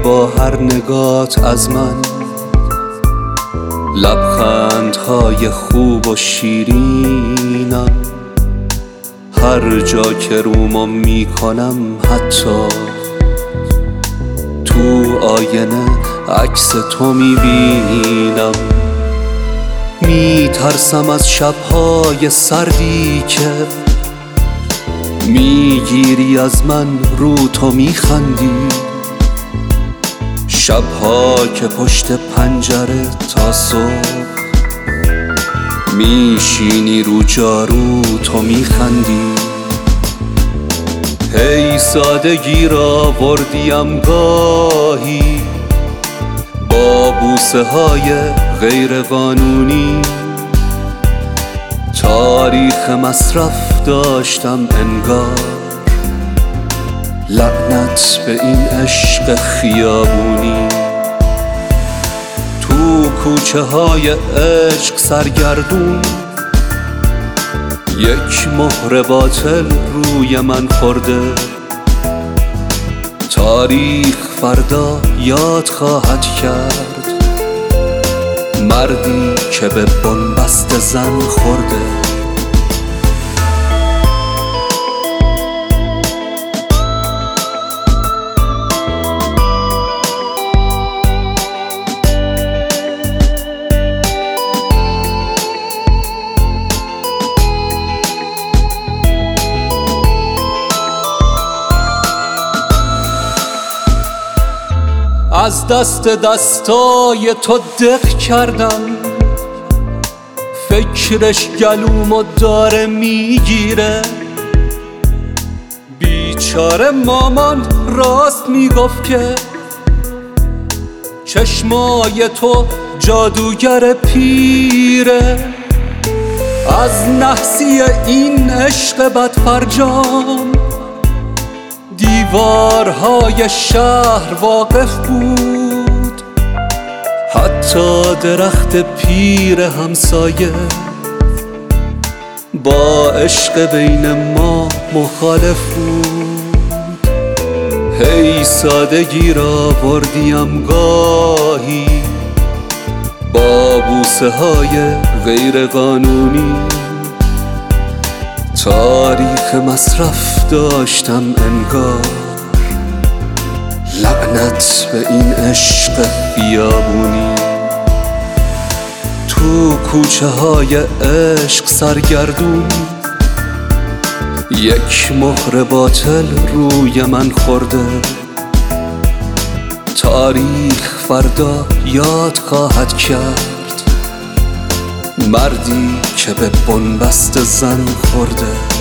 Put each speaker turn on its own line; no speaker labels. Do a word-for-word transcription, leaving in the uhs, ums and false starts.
با هر نگات از من، لبخندهای خوب و شیرینم. هر جا که رومو میکنم حتی تو آینه عکس تو میبینم. میترسم از شبهای سردی که میگیری از من، رو تو میخندی. شبها که پشت پنجره تا صبح میشینی رو جارو تو میخندی. هی سادگی را وردیم گاهی با بوسه های غیر قانونی. تاریخ مصرف داشتم انگار، لعنت به این عشق خیابونی. تو کوچه های عشق سرگردون، یک مهر باطل روی من خورده. تاریخ فردا یاد خواهد کرد مردی که به بن‌بست زن خورده. از دست دستای تو دق کردم، فکرش گلومو داره میگیره. بیچاره مامان راست میگفت که چشمای تو جادوگر پیره. از نحسی این عشق بدفرجام دیوارهای شهر واقف بود، حتی درخت پیر همسایه با عشق بین ما مخالف بود. هی سادگی را بردیم گاهی با بوسه های غیر قانونی. تاریخ مصرف داشتم انگار، لعنت به این عشق خیابونی. تو کوچه های عشق سرگردون، یک مهر باطل روی من خورده. تاریخ فردا یاد خواهد کرد مردی که به بن‌بست زن خورده.